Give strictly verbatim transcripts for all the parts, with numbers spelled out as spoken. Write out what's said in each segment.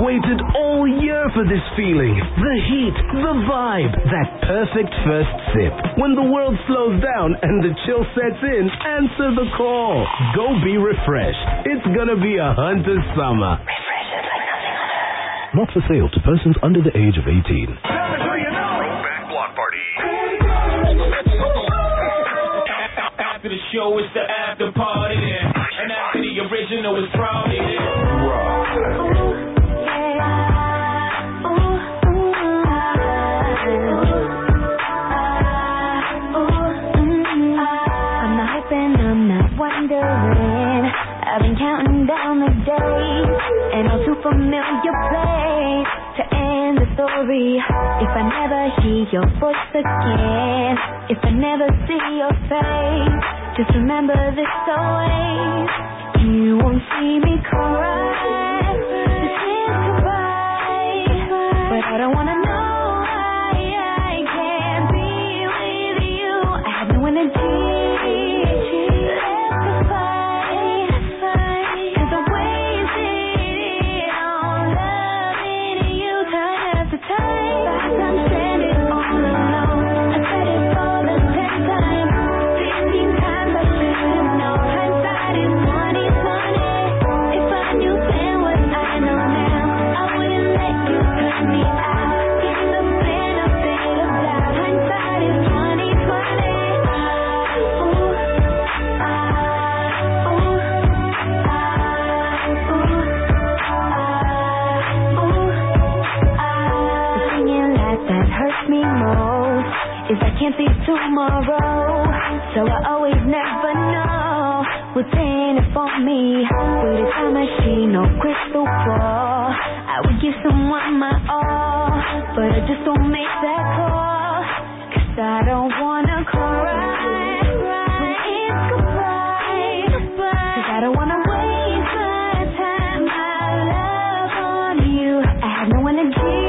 waited all year for this feeling. The heat, the vibe, that perfect first sip. When the world slows down and the chill sets in, answer the call. Go be refreshed. It's gonna be a Hunter summer. Refreshes like nothing on earth. Not for sale to persons under the age of eighteen. Throwback Block Party. After the show, it's the after party. And after the original, it's Friday. I've been counting down the days and all too familiar place to end the story. If I never hear your voice again, if I never see your face, just remember this always. You won't see me cry. This is goodbye, but I don't wanna know why I can't be with you. I have no energy. Tomorrow, so I always never know what's in it for me. Through the time machine, no crystal ball, I would give someone my all, but I just don't make that call, cause I don't wanna cry when it's goodbye, cause I don't wanna waste my time, my love on you. I have no energy.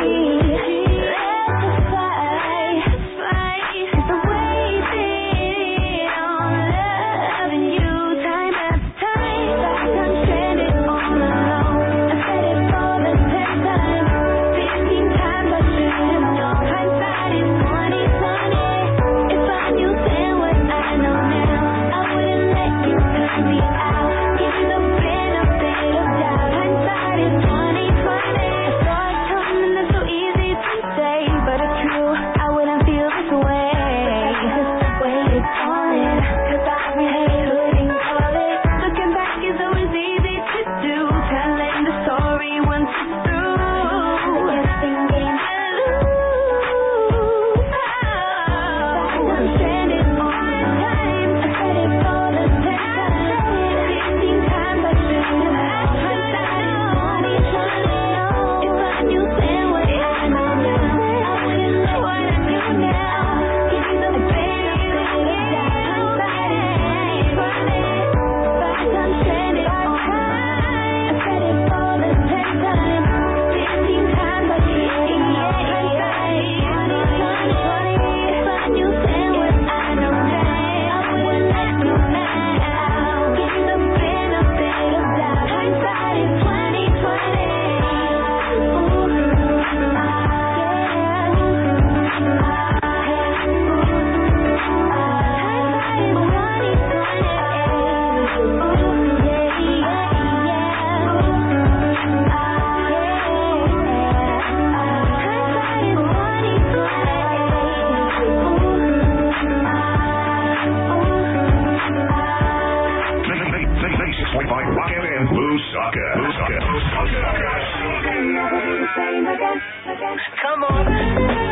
Come on.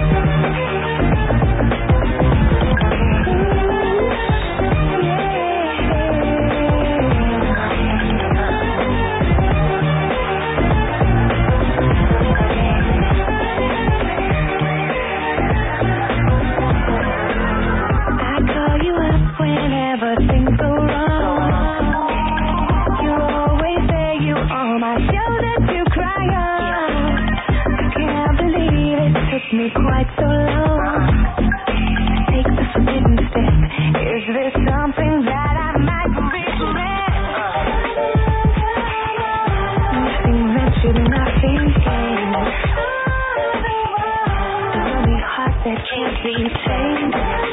Me quite so long. Take the forbidden step. Is there something that I might regret? Nothing ventured, nothing be changed.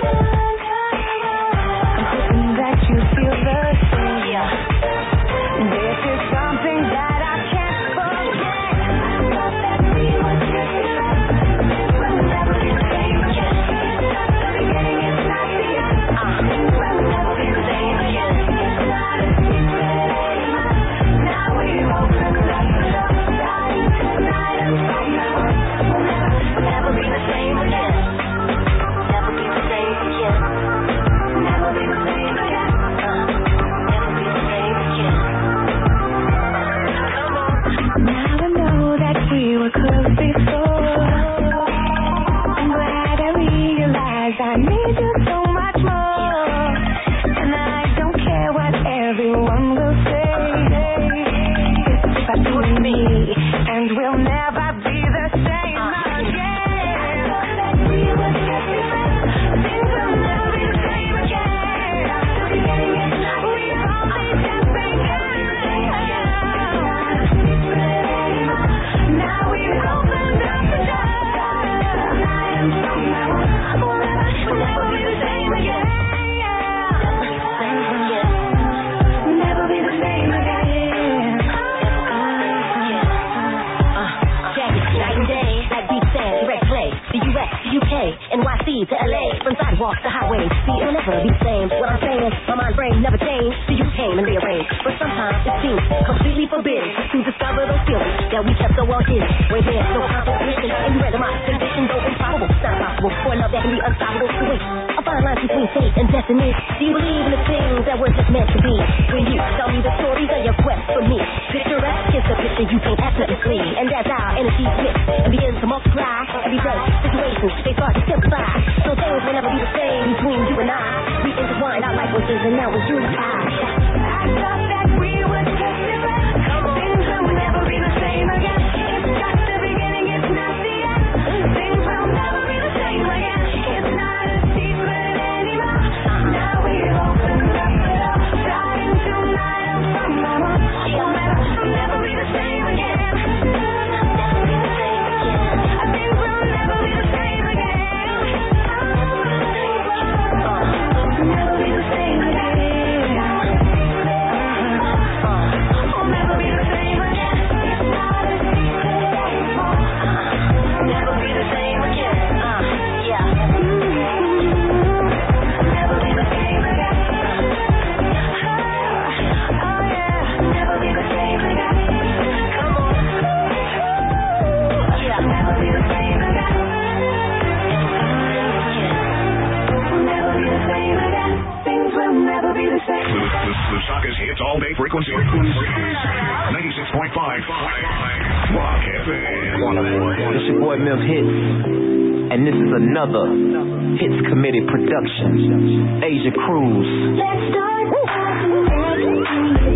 I'm hoping that you feel the same. Yeah. This is something that I can't forget. I thought that we were drifting right. We'll never be the same again. It's just the beginning, it's not the end. Uh, we'll never be the same again. It's not a secret anymore. Now we're open up the door. Starting tonight and from now on. We'll never, never be the same again. Never be the same again. Never be the same again. Uh, never be the same again. Come on. Now I know that we were close before. I'm glad I realized I need you so much more. And I don't care what everyone will say. It's about you and me, and we'll never be the same again. I thought that we were drifting right. Things will never be the same again. The beginning is not the end. We've only just begun. Now we've opened up the door. Tonight and from now on, we'll never, we'll never be the same again. Never be the same again. Check it, night and day, like beach sand, direct play. The U S, the U K, N Y C to L A, from sidewalks to highways. See, it'll never be the same. What I'm saying is, my mind frame never changed. So you came and rearranged. But sometimes it seems completely forbidden to discover those feelings that we kept so well hidden. Where there's no competition, and you randomize condition, though improbable, it's not possible. For a love that can be unstoppable. So wait, a fine line between fate and destiny. Do you believe in the things that were just meant to be? When you tell me the stories of your quest for me, picturesque is the picture you paint effortlessly. And as our energies mix and begin to multiply, every day situations they start to simplify. So things will never be the same between you and I. We intertwined our life forces and now we're unified. I thought that we were drifting right. Things will never be the same again. It's just the beginning, it's not the end. Things will never be the same again. It's not a secret anymore. Now we've opened up the door. Starting tonight and from now on, we'll never, never be the same again. Never be the same again. Things will never be the same again. Never be the same again. We'll never be the same again. It's not a secret anymore. Never be the same again. Uh, yeah. Never be the same again. Oh yeah. Never be the same again. Come on. Yeah. Never be the same again. Never be the same again. Things will never be the same. The, the, the Soccer's hits all day frequency. ninety-six point five Rock F M. It's your boy Milk Hits, and this is another Hits Committee production. Asia Cruz. Let's start.